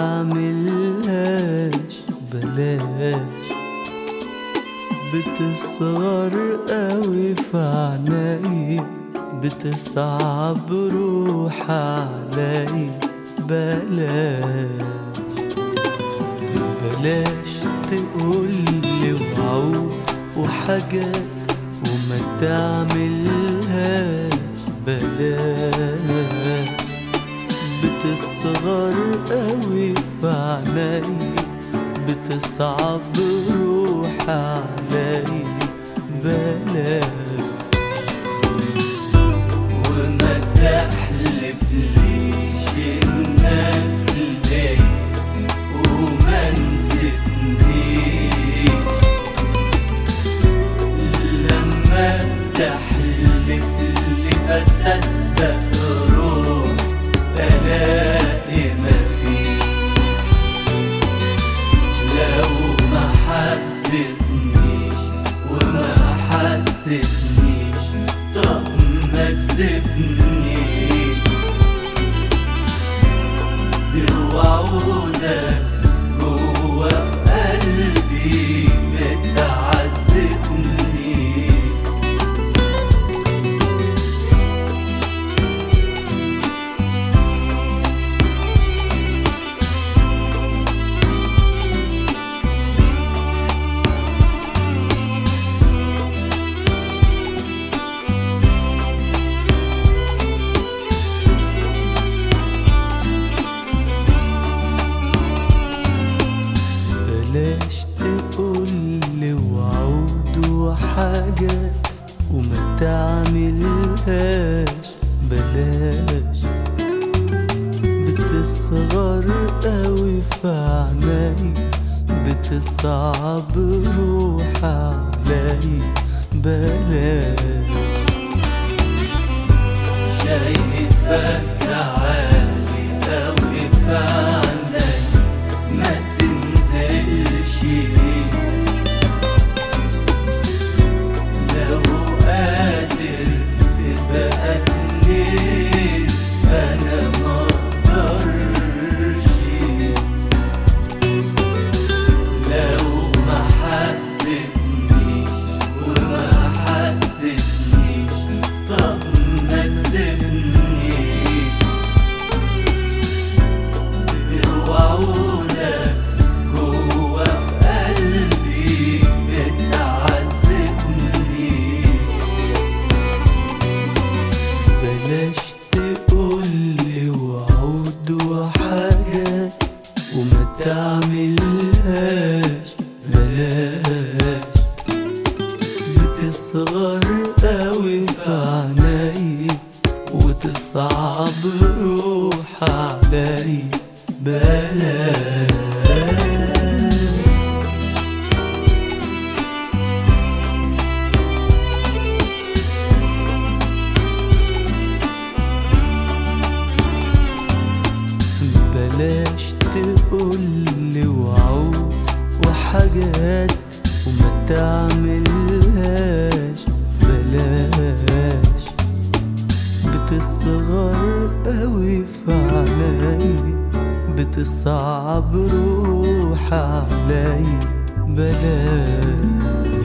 تعملهاش بلاش. بتصغر قوي في عيني، بتصعب روح علي. بلاش بلاش تقولي وعود وحاجات وما تعملهاش بلاش. بتصغر قوي في عيني، بتصعب روح علي. بلاش وما تحلفليش انك ليا وما نسيتنيش. لما تحلفلي اصدق روح الاقي ما فيك. لو ما حبتنيش وما حسيتنيش طب ما تسيبني. دي وعودك جوا في قلبي بتعذبني. بلاش تقولي وعود وحاجات وما تعملهاش بلاش. بتصغر قوي في عيني، بتصعب روح علي. بلاش شايفك عالي قوي في عيني ما تنزلش. لو قادر تبقى اتنين انا مقدرش. لو ما حبتنيش وما حسيتنيش طب ما تسيبني. وعودك جوا في قلبي بتعذبني. بلاش تقولي وعود وحاجات وما تعملهاش بلاش. بتصغر قوي في عيني وتصعب روح علي. بلاش بلاش تقولي وعود وحاجات وما تعملهاش بلاش. بتصغر قوي في عيني، بتصعب روح علي. بلاش